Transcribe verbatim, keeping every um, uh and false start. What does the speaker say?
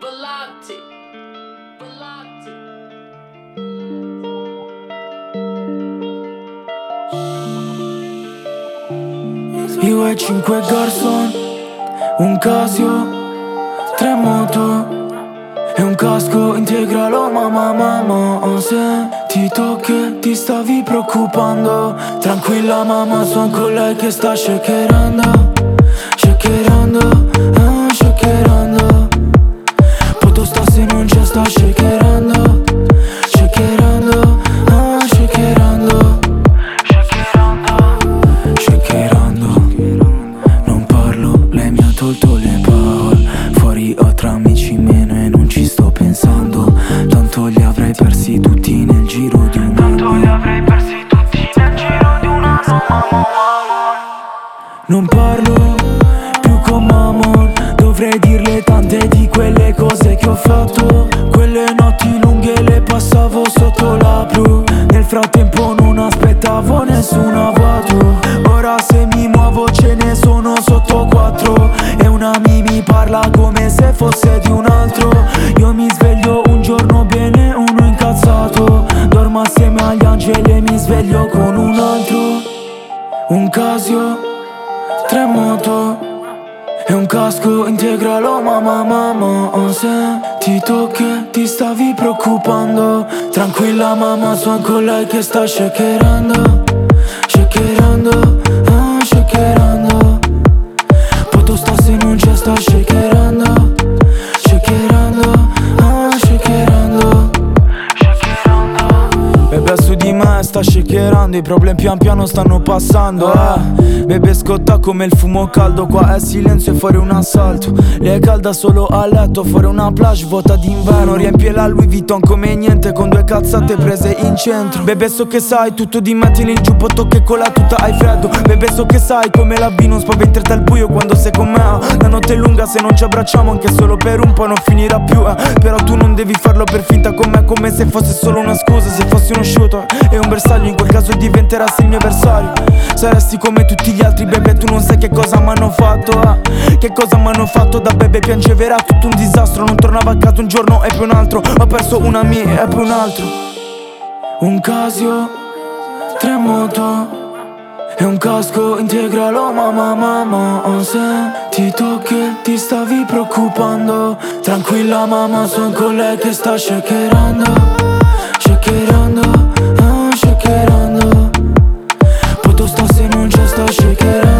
Bellotti, Bellotti. Io e cinque garçon, un Casio, tre moto e un casco integralo, mamma, mamma. Se ti tocchi ti stavi preoccupando, tranquilla mamma, son con lei che sta shakerando, shakerando, ah, shakerando. Poto sta se non c'è, sta shakerando, shakerando, ah, shakerando, shakerando. Non parlo, lei mi ha tolto le parole. Fuori ho tra amici meno e non ci sto pensando. Tanto li avrei persi tutti nel giro di un anno. Tanto li avrei persi tutti nel giro di un anno, mamma. Non parlo più con Mamon, dovrei dirle tante di quelle cose che ho fatto. Quelle notti lunghe le passavo sotto la blu. Nel frattempo non aspettavo nessuna auto. Ora se mi muovo ce ne sono sotto quattro. E una mi mi parla come se fosse di un altro. Io mi sveglio un giorno bene, uno incazzato. Dormo assieme agli angeli e mi sveglio con un altro. Un Casio, tre moto e un casco integralo, mamma, mamma. Se ti tocchi ti stavi preoccupando, tranquilla mamma, son con lei che sta shakerando, shakerando, ah, shakerando. Poto sta se non c'è, sta shakerando, shakerando, ah, shakerando. Bebe su di me sta shakerando, i problemi pian piano stanno passando, eh. Bebe scotta come il fumo caldo, qua è silenzio e fuori un assalto. Lei è calda solo a letto, fuori una plage vuota d'inverno. Riempie la Louis Vuitton come niente, con due cazzate prese in centro. Bebe so che sai tutto di me, tieni il giubbotto che con la tuta hai freddo. Bebe so che sai come la vi non spaventerti al buio quando sei con me. La notte è lunga se non ci abbracciamo, anche solo per un po' non finirà più, eh. Però tu non devi farlo per finta con me, come se fosse solo una scusa. Se fossi uno shooter e un bersaglio, in quel caso diventerassi il mio avversario. Saresti come tutti gli altri, bebe, tu non sai che cosa m'hanno fatto, eh. Che cosa m'hanno fatto, da bebe piangeva, era tutto un disastro. Non tornavo a casa un giorno e poi un altro. Ho perso una mia e poi un altro. Un Casio, tre moto e un casco integralo, mamma, mamma. Se ti tocchi ti stavi preoccupando, tranquilla mamma, son con lei che sta shakerando, shakerando, ah, shakerando. Poto sta se non c'è, sta shakerando.